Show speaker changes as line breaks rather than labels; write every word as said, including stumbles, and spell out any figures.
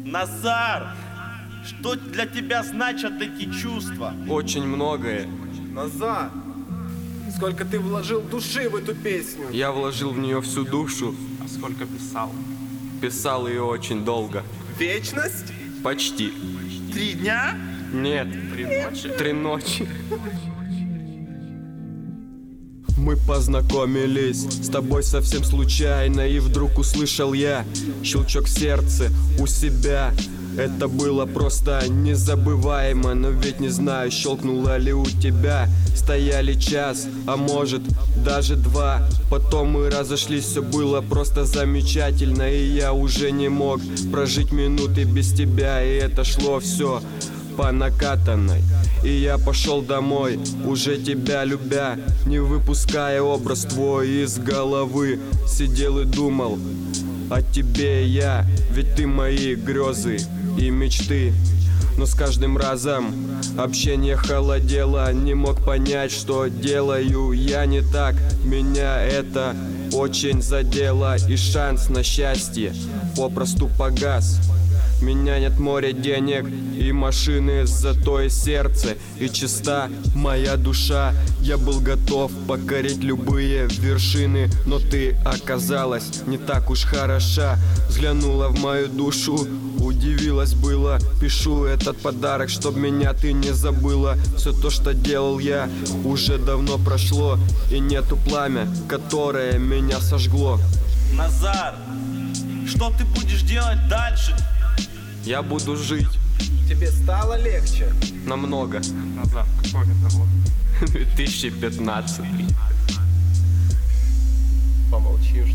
Назар, что для тебя значат эти чувства?
Очень многое.
Назар, сколько ты вложил души в эту песню.
Я вложил в нее всю душу.
А сколько писал?
Писал ее очень долго.
Вечность?
Почти.
Три дня?
Нет.
Три ночи?
Три ночи. Мы познакомились с тобой совсем случайно, и вдруг услышал я щелчок в сердце у себя. Это было просто незабываемо, но ведь не знаю, щелкнуло ли у тебя. Стояли час, а может даже два. Потом мы разошлись, все было просто замечательно, и я уже не мог прожить минуты без тебя. И это шло все по накатанной. И я пошел домой, уже тебя любя, не выпуская образ твой из головы. Сидел и думал о тебе я, ведь ты мои грезы и мечты. Но с каждым разом общение холодело, не мог понять, что делаю я не так. Меня это очень задело, и шанс на счастье попросту погас. Меня нет моря денег и машины, зато и сердце, и чиста моя душа. Я был готов покорить любые вершины, но ты оказалась не так уж хороша. Взглянула в мою душу, удивилась было. Пишу этот подарок, чтоб меня ты не забыла. Все то, что делал я, уже давно прошло, и нету пламя, которое меня сожгло.
Назар, что ты будешь делать дальше?
Я буду жить.
Тебе стало легче?
Намного.
Назар, какой это год?
две тысячи пятнадцатый.
Помолчишь.